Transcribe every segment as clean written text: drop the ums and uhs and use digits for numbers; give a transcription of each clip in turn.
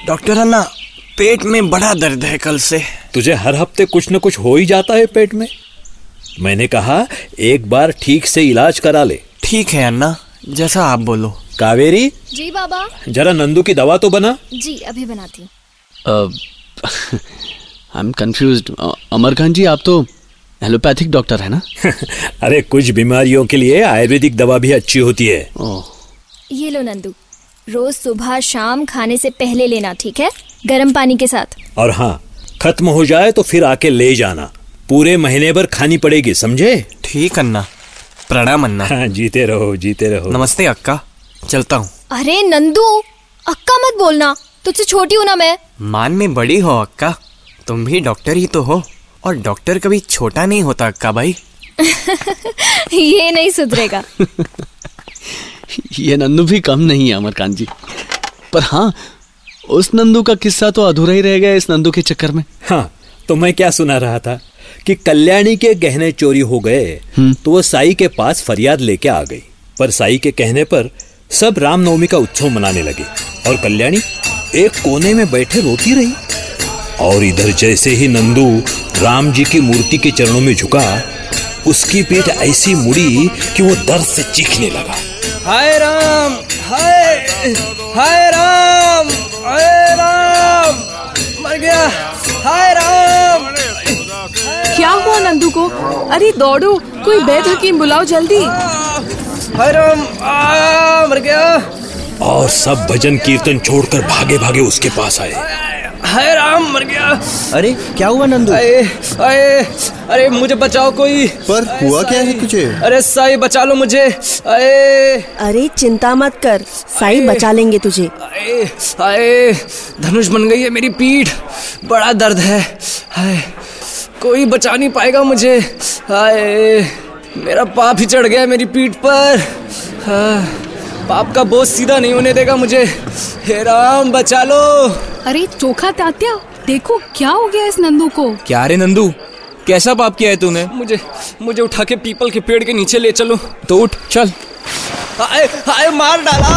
Doctor अन्ना, पेट में बड़ा दर्द है कल से। तुझे हर हफ्ते कुछ न कुछ हो ही जाता है पेट में। मैंने कहा एक बार ठीक से इलाज करा ले। ठीक है अन्ना, जैसा आप बोलो। कावेरी। जी बाबा। जरा नंदू की दवा तो बना। जी अभी बनाती हूँ। I am confused. Amarkant ji, आप तो एलोपैथिक डॉक्टर है ना? अरे कुछ बीमारियों के लिए आयुर्वेदिक दवा भी अच्छी होती है। ये लो नंदू, रोज सुबह शाम खाने से पहले लेना, ठीक है? गर्म पानी के साथ। और हाँ, खत्म हो जाए तो फिर आके ले जाना। पूरे महीने भर खानी पड़ेगी, समझे? ठीक अन्ना। प्रणाम अन्ना। हाँ, जीते रहो जीते रहो। नमस्ते अक्का, चलता हूँ। अरे नंदू, अक्का मत बोलना, तुझसे छोटी हूँ ना मैं। मान में बड़ी हो अक्का, तुम भी डॉक्टर ही तो हो, और डॉक्टर कभी छोटा नहीं होता अक्का भाई। ये नहीं सुधरेगा। ये नंदू भी कम नहीं है अमरकांत जी। पर हाँ, उस नंदू का किस्सा तो अधूरा ही रह गया इस नंदू के चक्कर में। हाँ, तो मैं क्या सुना रहा था कि कल्याणी के गहने चोरी हो गए तो वो साई के पास फरियाद लेके आ गई। पर साई के कहने पर सब रामनवमी का उत्सव मनाने लगे और कल्याणी एक कोने में बैठे रोती रही। और इधर जैसे ही नंदू राम जी की मूर्ति के चरणों में झुका, उसकी पीठ ऐसी मुड़ी कि वो दर्द से चीखने लगा। हाय राम, हाय हाय राम, हाय राम, मर गया, हाय राम। क्या हुआ नंदू को? अरे दौड़ो, कोई वैद्य हकीम बुलाओ जल्दी। हाय राम, मर गया। और सब भजन कीर्तन छोड़कर भागे भागे उसके पास आए। हाय राम, मर गया। अरे क्या हुआ नंदू? अरे मुझे बचाओ कोई। पर हुआ क्या है तुझे? अरे साई बचा लो मुझे। अरे चिंता मत कर, साई बचा लेंगे तुझे। धनुष बन गई है मेरी पीठ, बड़ा दर्द है। कोई बचा नहीं पाएगा मुझे। मेरा पाप ही चढ़ गया मेरी पीठ पर। पाप का बोझ सीधा नहीं होने देगा मुझे। हे राम, बचा लो। अरे चोखा तात्या, देखो क्या हो गया इस नंदू को। क्या रे नंदू, कैसा पाप किया है तूने? मुझे उठा के पीपल के पेड़ के नीचे ले चलो। तो उठ, चल। हाय मार डाला।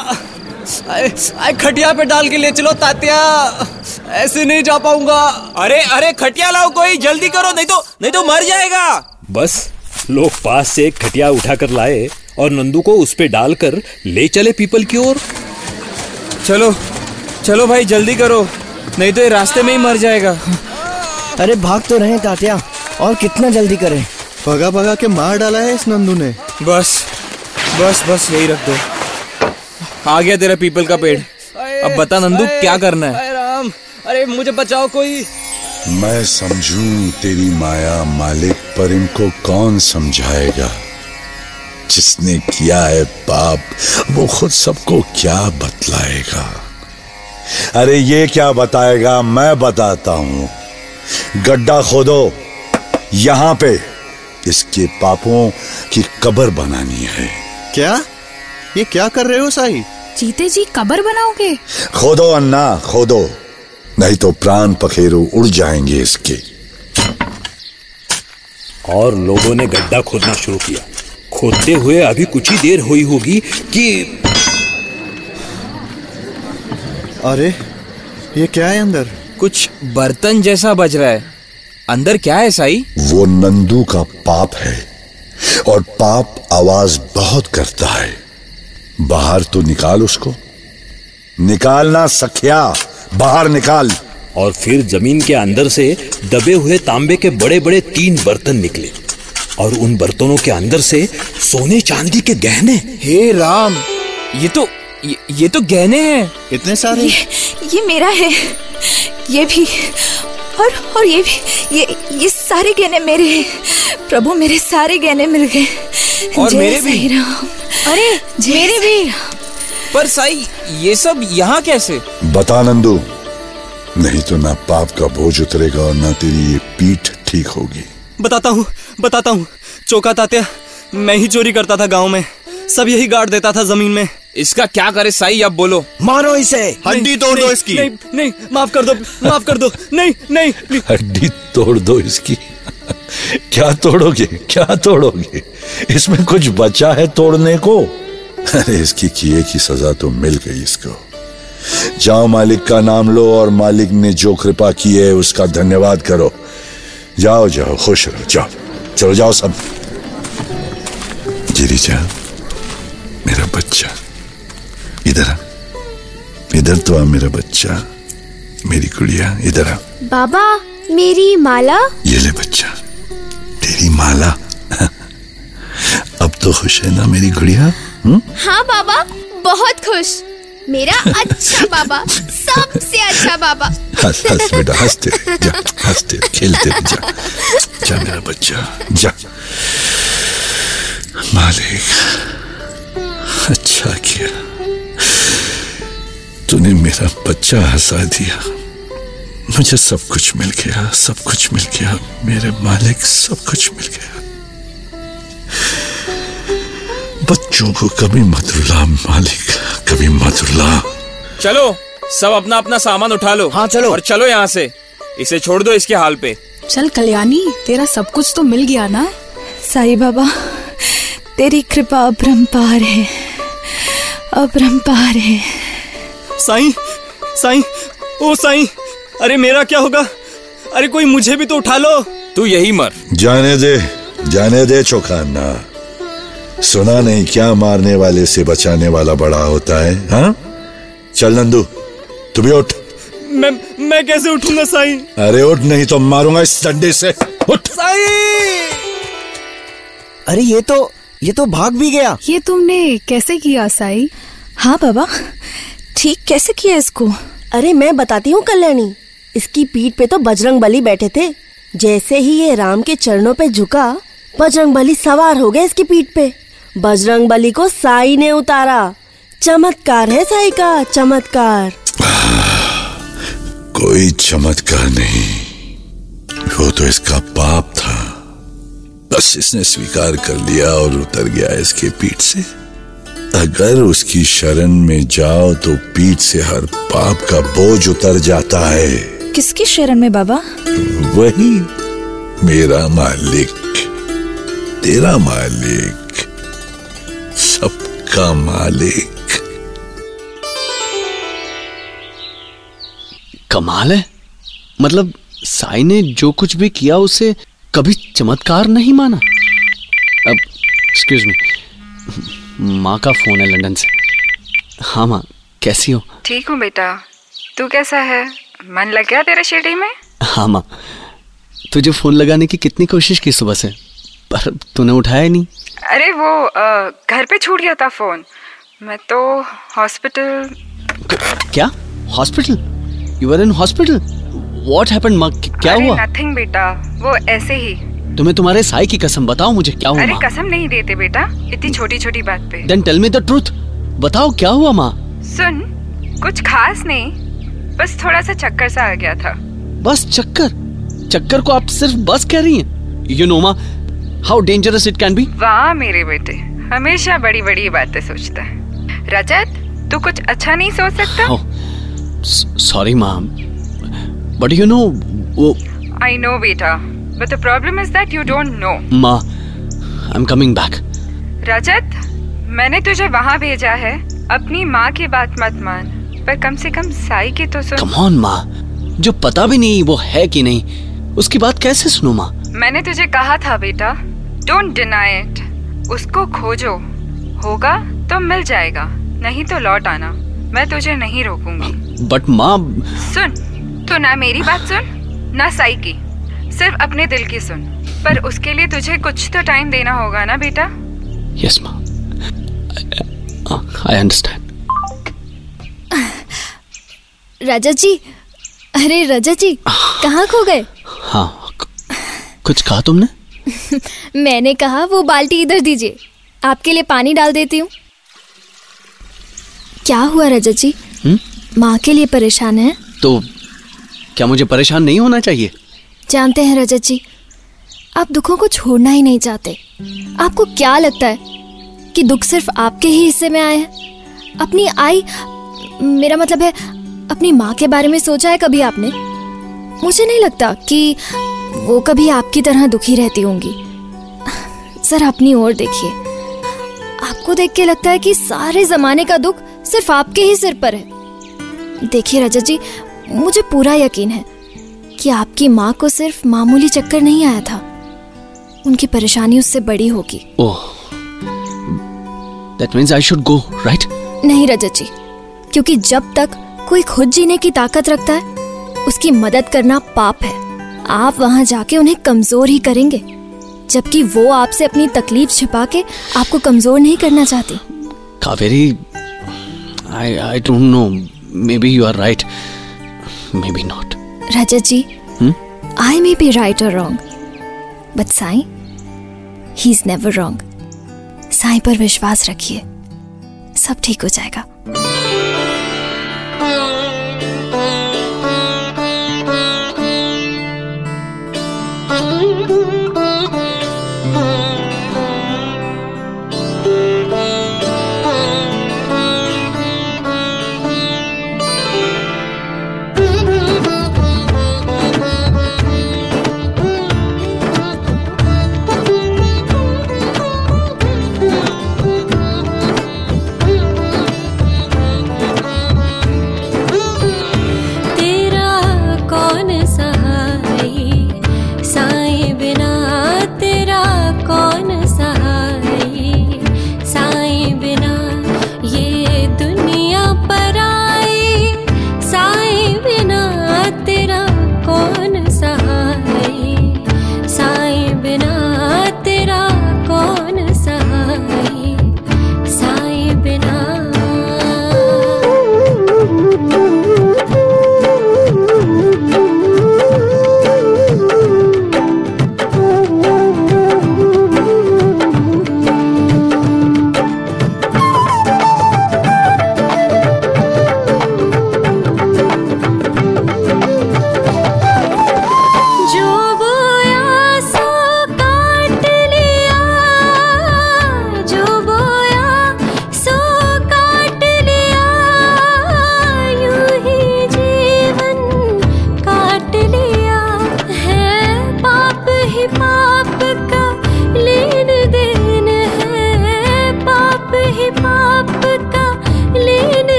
खटिया पे डाल के ले चलो तात्या, ऐसे नहीं जा पाऊंगा। अरे खटिया लाओ कोई, जल्दी करो, नहीं तो मर जाएगा। बस लोग पास से एक खटिया उठाकर लाए और नंदू को उस पे डालकर ले चले पीपल की ओर। चलो भाई, जल्दी करो, नहीं तो ये रास्ते में ही मर जाएगा। अरे भाग तो रहे तात्या, और कितना जल्दी करें? भगा भगा के मार डाला है इस नंदू ने। बस यही रख दो। आ गया तेरा पीपल का पेड़। अब बता नंदू, क्या करना है? राम, अरे मुझे बचाओ कोई। मैं समझूं तेरी माया मालिक, पर इनको कौन समझाएगा? जिसने किया है पाप वो खुद सबको क्या बतलाएगा? अरे ये क्या बताएगा, मैं बताता हूं। गड्ढा खोदो, यहां पे इसके पापों की कब्र बनानी है। क्या? ये क्या कर रहे हो साई? जीते जी कब्र बनाओगे? खोदो अन्ना, खोदो, नहीं तो प्राण पखेरु उड़ जाएंगे इसके। और लोगों ने गड्ढा खोदना शुरू किया। खोदते हुए अभी कुछ ही देर हुई होगी कि अरे ये क्या है अंदर? कुछ बर्तन जैसा बज रहा है। अंदर क्या है साई? वो नंदू का पाप है, और पाप आवाज बहुत करता है। बाहर तो निकाल उसको, निकालना सखिया, बाहर निकाल। और फिर जमीन के अंदर से दबे हुए तांबे के बड़े बड़े 3 बर्तन निकले, और उन बर्तनों के अंदर से सोने चांदी के गहने। हे राम, ये तो गहने हैं। इतने सारे? ये मेरा है, ये भी, और ये भी, ये सारे गहने मेरे हैं। प्रभु, मेरे सारे गहने मिल गए। और मेरे भी। अरे मेरे भी। पर साई, ये सब यहाँ कैसे? बता नंदू, नहीं तो ना पाप का बोझ उतरेगा और ना तेरी ये पीठ ठीक होगी। बताता हूँ। चोका तात्या, मैं ही चोरी करता था गांव में, सब यही गाड़ देता था जमीन में। इसका क्या करे साई, अब बोलो। मारो इसे, हड्डी तोड़ दो इसकी। नहीं, माफ कर दो। नहीं। हड्डी तोड़ दो इसकी? क्या तोड़ोगे? इसमें कुछ बचा है तोड़ने को? अरे इसकी किए की सजा तो मिल गई इसको। जाओ मालिक का नाम लो और मालिक ने जो कृपा की है उसका धन्यवाद करो। जाओ जाओ, खुश रहो, जाओ, चलो जाओ सब। गिरिजा, मेरा बच्चा, इधर आ, इधर तो आ मेरा बच्चा, मेरी गुड़िया, इधर आ। बाबा, मेरी माला। ये ले बच्चा, तेरी माला। अब तो खुश है ना मेरी गुड़िया? हाँ बाबा, बहुत खुश। मेरा अच्छा बाबा, सबसे अच्छा बाबा। हंस हंस बेटा, हंसते जा, हंसते खेलते जा, जा मेरा बच्चा, जा। मालिक, अच्छा किया, तूने मेरा बच्चा हंसा दिया। मुझे सब कुछ मिल गया, सब कुछ मिल गया मेरे मालिक, सब कुछ मिल गया। बच्चों को कभी मत रुला मालिक, कभी मत रुला। चलो सब अपना अपना सामान उठा लो। हाँ चलो। और चलो यहाँ से, इसे छोड़ दो इसके हाल पे। चल कल्याणी, तेरा सब कुछ तो मिल गया ना? साईं बाबा, तेरी कृपा अपरंपार है, अपरंपार है। साईं, साईं, ओ साईं, अरे मेरा क्या होगा? अरे कोई मुझे भी तो उठा लो। तू यही मर। जाने दे चौखाना। सुना नहीं क्या, मारने वाले से बचाने वाला बड़ा होता है। हाँ, चल नंदू, तू भी उठ। मैं कैसे उठूंगा साईं? अरे उठ, नहीं तो मारूंगा इस डंडे से। उठ साईं। अरे ये तो भाग भी गया। ये तुमने कैसे किया साईं? हाँ बाबा, ठीक कैसे किया इसको? अरे मैं बताती हूँ कल्याणी, इसकी पीठ पे तो बजरंग बली बैठे थे। जैसे ही ये राम के चरणों पे झुका, बजरंग बली सवार हो गए इसकी पीठ पे। बजरंग बली को साईं ने उतारा। चमत्कार है साईं का, चमत्कार। कोई चमत्कार नहीं, वो तो इसका पाप था। बस इसने स्वीकार कर लिया और उतर गया इसके पीठ से। अगर उसकी शरण में जाओ तो पीठ से हर पाप का बोझ उतर जाता है। किसकी शरण में बाबा? वही, मेरा मालिक, तेरा मालिक, सबका मालिक। कमाल है, मतलब साईं ने जो कुछ भी किया उसे कभी चमत्कार नहीं माना। अब एक्सक्यूज मी, माँ का फोन है लंदन से। हाँ माँ, कैसी हो? ठीक हूँ बेटा, तू कैसा है? मन लग गया तेरा शिरडी में? हाँ माँ, तुझे फोन लगाने की कितनी कोशिश की सुबह से, पर तूने उठाया नहीं। अरे वो घर पे छूट गया था फोन। मैं तो हॉस्पिटल। क्या? Hospital? You were in hospital? What happened माँ, क्या हुआ? नथिंग बेटा, वो ऐसे ही। तुम्हें तुम्हारे साईं की कसम, बताओ मुझे क्या हुआ? अरे कसम नहीं देते बेटा, इतनी छोटी छोटी बात पे। Then tell me the truth, बताओ क्या हुआ माँ? सुन, कुछ खास नहीं, बस थोड़ा सा चक्कर सा आ गया था। बस चक्कर? चक्कर को आप सिर्फ बस कह रही हैं? You know माँ, how dangerous it can be? वाह मेरे बेटे, हमेशा बड़ी बड़ी बातें सोचता है। रजत, तू कुछ अच्छा नहीं सोच सकता? Sorry माँ, but you know वो। I know बेटा, but the problem is that you don't know. माँ, I'm coming back. रजत, मैंने तुझे वहाँ भेजा है, अपनी माँ की बात मत मान, पर कम से कम साईं की तो सुन। Come on माँ, जो पता भी नहीं वो है कि नहीं, उसकी बात कैसे सुनूं माँ? मैंने तुझे कहा था बेटा, don't deny it, उसको खोजो, होगा तो मिल जाएगा, नहीं तो लौट आना, मैं तुझे नहीं रोकूंगी। बट माँ। सुन, तो ना मेरी बात सुन, ना साईं की, सिर्फ अपने दिल की सुन, पर उसके लिए तुझे कुछ तो टाइम देना होगा ना बेटा? यस माँ, आई अंडरस्टैंड। रजत जी, अरे रजत जी, कहाँ खो गए? हाँ, कुछ कहा तुमने? मैंने कहा वो बाल्टी इधर दीजिए, आपके लिए पानी डाल देती हूँ। क्या हुआ रजत जी? माँ के लिए परेशान है? तो क्या मुझे परेशान नहीं होना चाहिए? जानते हैं रजत जी, आप दुखों को छोड़ना ही नहीं चाहते। आपको क्या लगता है कि दुख सिर्फ आपके ही हिस्से में आए हैं? अपनी आई, मेरा मतलब है अपनी माँ के बारे में सोचा है कभी आपने? मुझे नहीं लगता कि वो कभी आपकी तरह दुखी रहती होंगी। जरा अपनी ओर देखिए, आपको देख के लगता है कि सारे जमाने का दुख सिर्फ आपके ही सिर पर है। देखिए रजत जी, मुझे पूरा यकीन है कि आपकी माँ को सिर्फ मामूली चक्कर नहीं आया था, उनकी परेशानी उससे बड़ी होगी। ओह, that means I should go, right? नहीं रजत जी, क्योंकि जब तक कोई खुद जीने की ताकत रखता है, उसकी मदद करना पाप है। आप वहाँ जाके उन्हें कमजोर ही करेंगे, जबकि वो आपसे अपनी तकलीफ छिपा के आपको कमजोर नहीं करना चाहती। Kaveri, I don't know. Maybe you are right. Maybe not. Rajat ji, I may be right or wrong, but Sai, he's never wrong. Sai पर विश्वास रखिए, सब ठीक हो जाएगा।